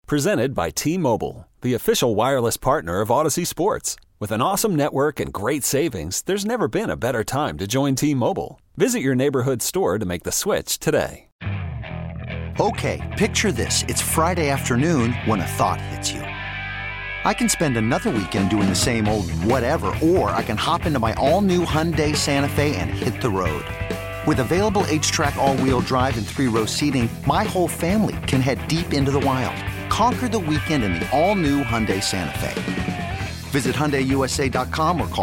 Presented by T-Mobile, the official wireless partner of Odyssey Sports. With an awesome network and great savings, there's never been a better time to join T-Mobile. Visit your neighborhood store to make the switch today. Okay, picture this. It's Friday afternoon when a thought hits you. I can spend another weekend doing the same old whatever, or I can hop into my all-new Hyundai Santa Fe and hit the road. With available H-Track all-wheel drive and 3-row seating, my whole family can head deep into the wild. Conquer the weekend in the all-new Hyundai Santa Fe. Visit HyundaiUSA.com or call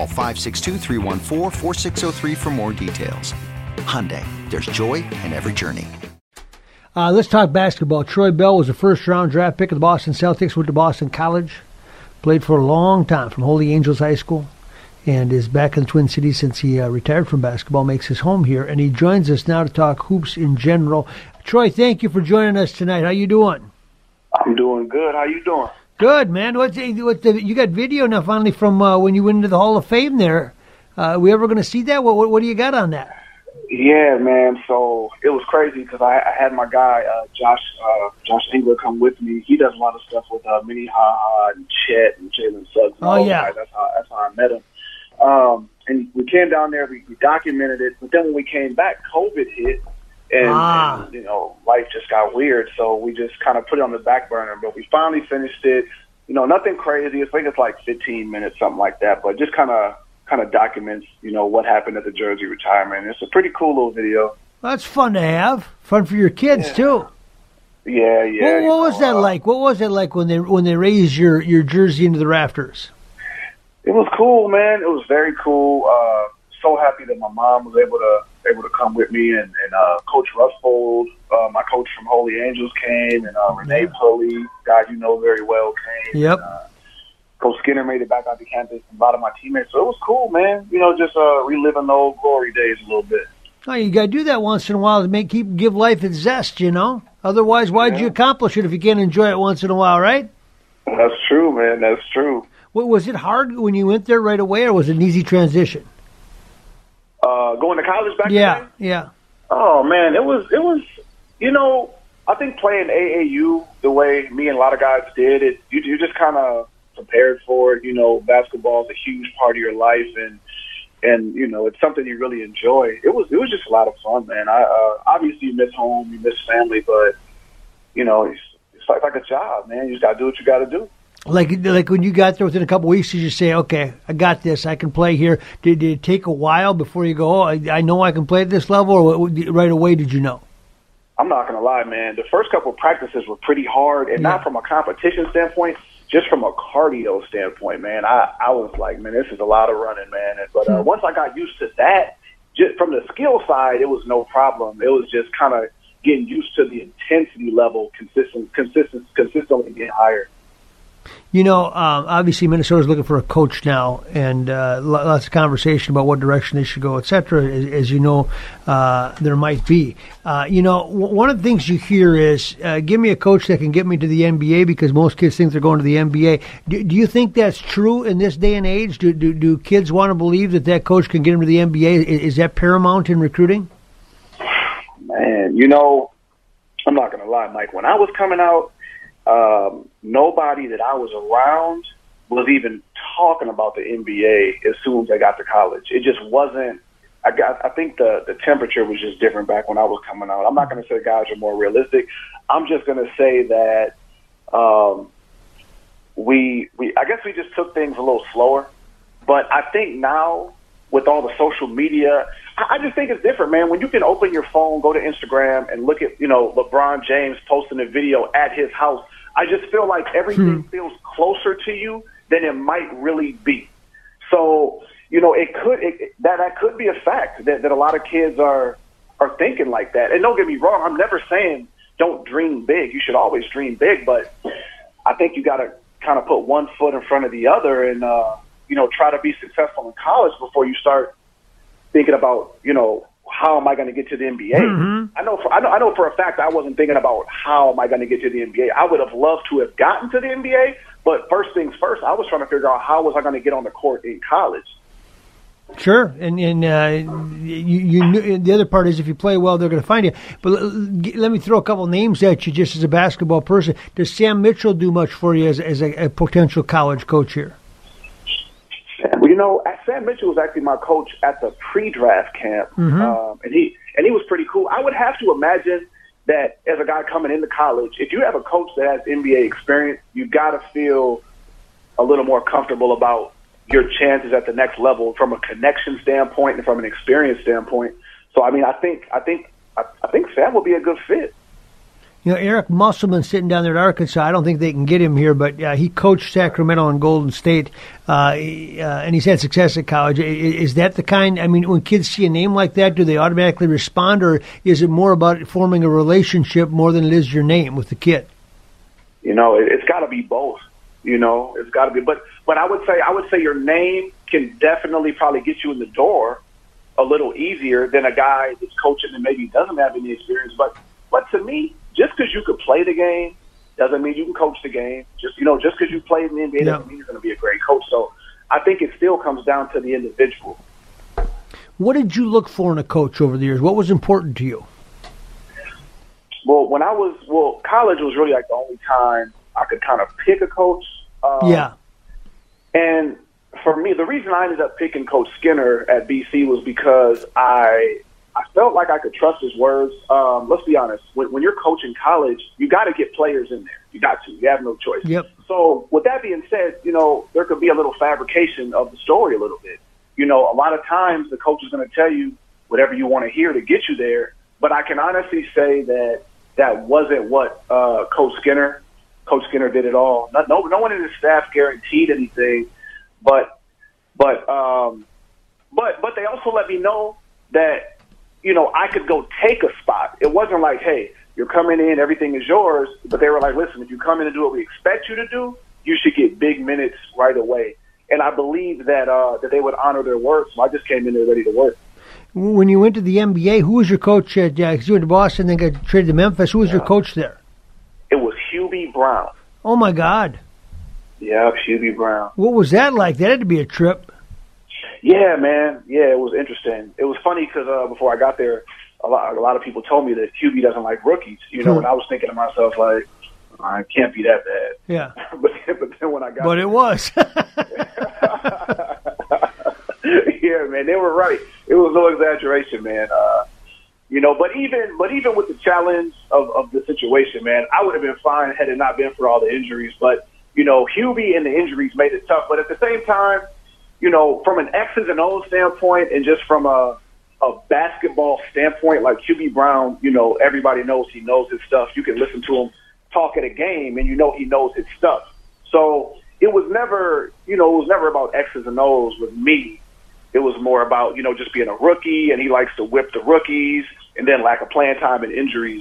562-314-4603 for more details. Hyundai, there's joy in every journey. Let's talk basketball. Troy Bell was a first-round draft pick of the Boston Celtics, went to Boston College, played for a long time from Holy Angels High School, and is back in the Twin Cities since he retired from basketball, makes his home here, and he joins us now to talk hoops in general. Troy, thank you for joining us tonight. How you doing? I'm doing good. How you doing? Good, man. You got video now finally from when you went into the Hall of Fame there. We ever going to see that? What do you got on that? Yeah, man. So it was crazy because I had my guy Josh Engler come with me. He does a lot of stuff with Minnehaha and Chet and Jalen Suggs. Oh yeah, that's how I met him. And we came down there. We documented it. But then when we came back, COVID hit. And life just got weird, so we just kind of put it on the back burner. But we finally finished it. Nothing crazy. I think it's like 15 minutes, something like that. But just kind of documents, what happened at the Jersey retirement. It's a pretty cool little video. Well, that's fun to have. Fun for your kids too. Yeah. What was that like? What was it like when they raised your jersey into the rafters? It was cool, man. It was very cool. So happy that my mom was able to come with me, and Coach Rusfold, my coach from Holy Angels, came, and Renee Pulley, guy you know very well, came. Yep. And, Coach Skinner made it back out to campus, and a lot of my teammates. So it was cool, man. Just reliving the old glory days a little bit. Oh, you got to do that once in a while to give life its zest, Otherwise, why'd you accomplish it if you can't enjoy it once in a while, right? That's true, man. That's true. Was it hard when you went there right away, or was it an easy transition? Going to college back then? Yeah. Oh, man, it was, I think playing AAU the way me and a lot of guys did, you just kind of prepared for it. Basketball is a huge part of your life, and it's something you really enjoy. It was just a lot of fun, man. Obviously you miss home, you miss family, but, it's like a job, man. You just got to do what you got to do. Like when you got there within a couple of weeks, did you say, okay, I got this, I can play here? Did it take a while before you go, I know I can play at this level, or right away did you know? I'm not going to lie, man. The first couple of practices were pretty hard, and not from a competition standpoint, just from a cardio standpoint, man. I was like, man, this is a lot of running, man. But once I got used to that, just from the skill side, it was no problem. It was just kind of getting used to the intensity level, consistently getting higher. Obviously Minnesota's looking for a coach now, and lots of conversation about what direction they should go, et cetera, as you know, there might be. One of the things you hear is, give me a coach that can get me to the NBA, because most kids think they're going to the NBA. Do you think that's true in this day and age? Do kids want to believe that coach can get them to the NBA? Is that paramount in recruiting? Man, I'm not going to lie, Mike. When I was coming out, nobody that I was around was even talking about the NBA as soon as I got to college. It just wasn't. I think the temperature was just different back when I was coming out. I'm not going to say guys are more realistic. I'm just going to say that we I guess we just took things a little slower. But I think now with all the social media, I just think it's different, man. When you can open your phone, go to Instagram, and look at LeBron James posting a video at his house, I just feel like everything feels closer to you than it might really be. So, that could be a fact that a lot of kids are thinking like that. And don't get me wrong, I'm never saying don't dream big. You should always dream big, but I think you got to kind of put one foot in front of the other and try to be successful in college before you start thinking about, how am I going to get to the NBA? Mm-hmm. I know for a fact I wasn't thinking about how am I going to get to the NBA. I would have loved to have gotten to the NBA, but first things first, I was trying to figure out how was I going to get on the court in college. Sure, and you knew, the other part is if you play well, they're going to find you. But let me throw a couple names at you, just as a basketball person. Does Sam Mitchell do much for you as a potential college coach here? Well, Sam Mitchell was actually my coach at the pre-draft camp, and he was pretty cool. I would have to imagine that as a guy coming into college, if you have a coach that has NBA experience, you've got to feel a little more comfortable about your chances at the next level from a connection standpoint and from an experience standpoint. So, I mean, I think Sam will be a good fit. Eric Musselman sitting down there at Arkansas, I don't think they can get him here, but he coached Sacramento and Golden State, and he's had success at college. Is that the kind, I mean, when kids see a name like that, do they automatically respond, or is it more about forming a relationship more than it is your name with the kid? It's got to be both. It's got to be. But I would say your name can definitely probably get you in the door a little easier than a guy that's coaching and maybe doesn't have any experience. But to me, just because you could play the game doesn't mean you can coach the game. Just because you played in the NBA doesn't mean you're going to be a great coach. So I think it still comes down to the individual. What did you look for in a coach over the years? What was important to you? Well, college was really like the only time I could kind of pick a coach. And for me, the reason I ended up picking Coach Skinner at BC was because I felt like I could trust his words. Let's be honest. When you're coaching college, you got to get players in there. You got to. You have no choice. Yep. So with that being said, there could be a little fabrication of the story a little bit. A lot of times the coach is going to tell you whatever you want to hear to get you there. But I can honestly say that wasn't what Coach Skinner did it all. No one in his staff guaranteed anything, but they also let me know that I could go take a spot. It wasn't like, hey, you're coming in, everything is yours. But they were like, listen, if you come in and do what we expect you to do, you should get big minutes right away. And I believe that they would honor their word. So I just came in there ready to work. When you went to the NBA, who was your coach? Because you went to Boston, then got traded to Memphis. Who was your coach there? It was Hubie Brown. Oh, my God. Yeah, Hubie Brown. What was that like? That had to be a trip. Yeah, man. Yeah, it was interesting. It was funny because before I got there, a lot of people told me that Hubie doesn't like rookies. And I was thinking to myself, like, I can't be that bad. Yeah. but then when I got there. It was. Yeah, man, they were right. It was no exaggeration, man. But even with the challenge of the situation, man, I would have been fine had it not been for all the injuries. But, Hubie and the injuries made it tough. But at the same time, from an X's and O's standpoint and just from a basketball standpoint, like Hubie Brown, everybody knows he knows his stuff. You can listen to him talk at a game and he knows his stuff. So it was never about X's and O's with me. It was more about, just being a rookie, and he likes to whip the rookies, and then lack of playing time and injuries.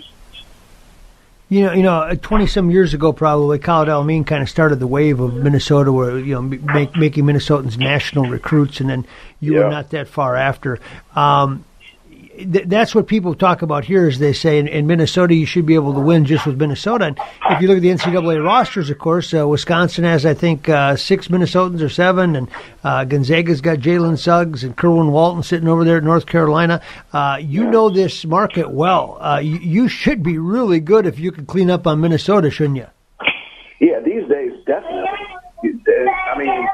20-some years ago, probably, Khalid El-Amin kind of started the wave of Minnesota, where making Minnesotans national recruits, and then you were not that far after. That's what people talk about here, is they say in Minnesota you should be able to win just with Minnesota. And if you look at the NCAA rosters, of course, Wisconsin has, I think, 6 Minnesotans or 7, and Gonzaga's got Jalen Suggs and Kerwin Walton sitting over there at North Carolina. You know this market well. You should be really good if you could clean up on Minnesota, shouldn't you? Yeah, these days, definitely. I mean,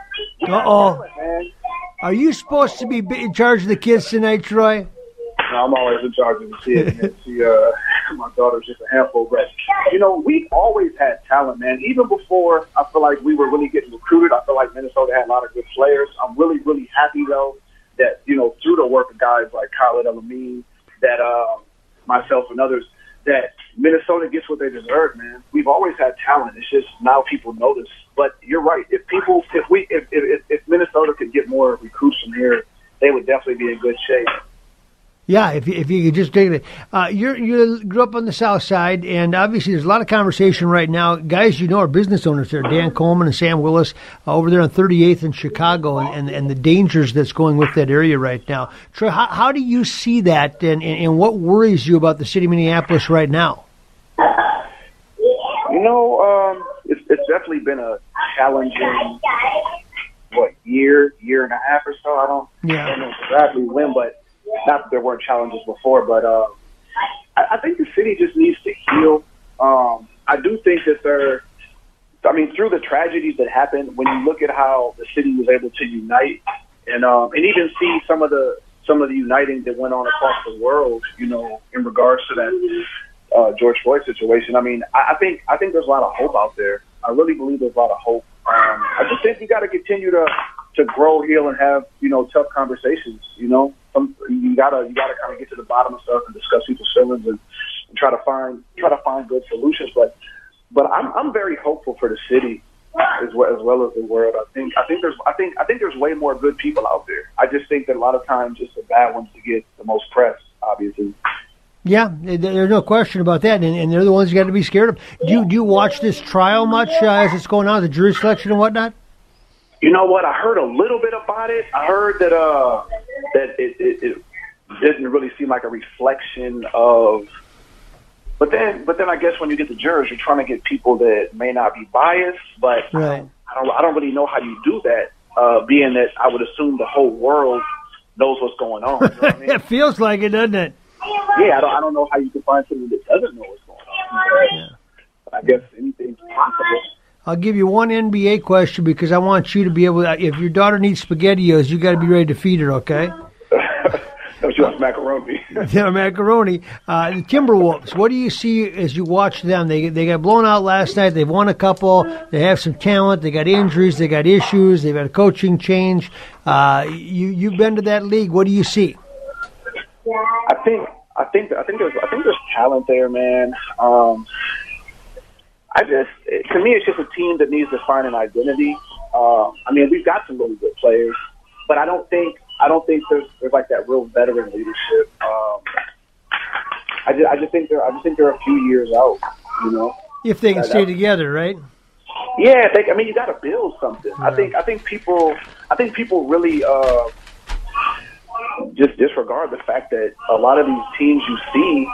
are you supposed to be in charge of the kids tonight, Troy? I'm always in charge of the kids. My daughter's just a handful. But, we've always had talent, man. Even before I feel like we were really getting recruited, I feel like Minnesota had a lot of good players. I'm really, really happy, though, that, through the work of guys like Khalid El-Amin, that myself and others, that Minnesota gets what they deserve, man. We've always had talent. It's just now people notice. But you're right. If Minnesota could get more recruits from here, they would definitely be in good shape. Yeah, if you could just take it. You grew up on the South Side, and obviously there's a lot of conversation right now. Guys are business owners there, Dan Coleman and Sam Willis, over there on 38th in Chicago, and the dangers that's going with that area right now. Troy, how do you see that, and what worries you about the city of Minneapolis right now? It's definitely been a challenging year and a half or so. I don't know exactly when, but not that there weren't challenges before. But I think the city just needs to heal. I do think that through the tragedies that happened, when you look at how the city was able to unite and even see some of the uniting that went on across the world, in regards to that George Floyd situation. I mean, I think there's a lot of hope out there. I really believe there's a lot of hope. I just think you got to continue to grow, heal, and have tough conversations. You gotta kind of get to the bottom of stuff and discuss people's feelings and try to find good solutions. But I'm very hopeful for the city as well as the world. I think there's way more good people out there. I just think that a lot of times it's the bad ones that get the most press, obviously. Yeah, there's no question about that, and they're the ones you got to be scared of. Do you watch this trial much as it's going on, the jury selection and whatnot? You know what? I heard a little bit about it. I heard that it didn't really seem like a reflection of. But then I guess when you get the jurors, you're trying to get people that may not be biased. But right. I don't really know how you do that. Being that I would assume the whole world knows what's going on. You know what I mean? It feels like it, doesn't it? Yeah, I don't know how you can find someone that doesn't know what's going on. Yeah. I guess anything's possible. I'll give you one NBA question because I want you to be able to, if your daughter needs SpaghettiOs, you got to be ready to feed her, okay? She wants macaroni. Yeah, macaroni. The Timberwolves, what do you see as you watch them? They got blown out last night. They've won a couple. They have some talent. They got injuries. They got issues. They've had a coaching change. You've been to that league. What do you see? I think there's talent there, man. To me, it's just a team that needs to find an identity. We've got some really good players, but I don't think there's like that real veteran leadership. I just think they're a few years out. If they can stay together, right? Yeah, you got to build something. Yeah. I think people really just disregard the fact that a lot of these teams you see,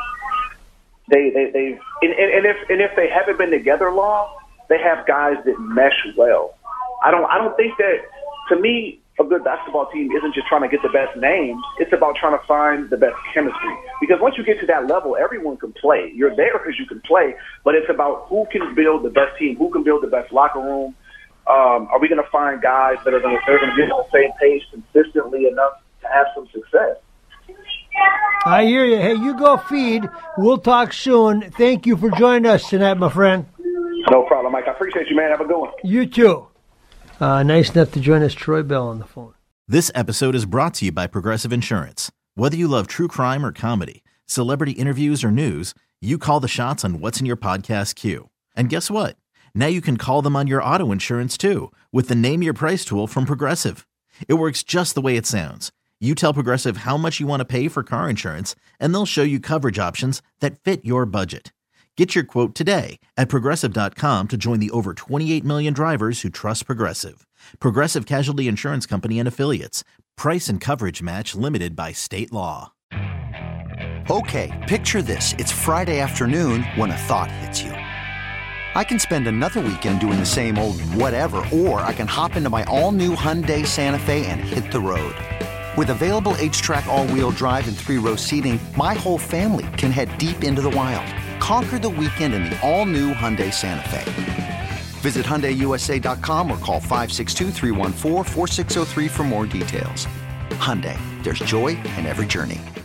if they haven't been together long, they have guys that mesh well. I don't think that, to me, a good basketball team isn't just trying to get the best names. It's about trying to find the best chemistry. Because once you get to that level, everyone can play. You're there because you can play, but it's about who can build the best team, who can build the best locker room. Are we going to find guys that are going to be on the same page consistently enough to have some success? I hear you. Hey, you go feed. We'll talk soon. Thank you for joining us tonight, my friend. No problem, Mike. I appreciate you, man. Have a good one. You too. Nice enough to join us, Troy Bell, on the phone. This episode is brought to you by Progressive Insurance. Whether you love true crime or comedy, celebrity interviews or news, you call the shots on what's in your podcast queue. And guess what? Now you can call them on your auto insurance too with the Name Your Price tool from Progressive. It works just the way it sounds. You tell Progressive how much you want to pay for car insurance, and they'll show you coverage options that fit your budget. Get your quote today at Progressive.com to join the over 28 million drivers who trust Progressive. Progressive Casualty Insurance Company and Affiliates. Price and coverage match limited by state law. Okay, picture this. It's Friday afternoon when a thought hits you. I can spend another weekend doing the same old whatever, or I can hop into my all-new Hyundai Santa Fe and hit the road. With available H-Track all-wheel drive and 3-row seating, my whole family can head deep into the wild. Conquer the weekend in the all-new Hyundai Santa Fe. Visit HyundaiUSA.com or call 562-314-4603 for more details. Hyundai, there's joy in every journey.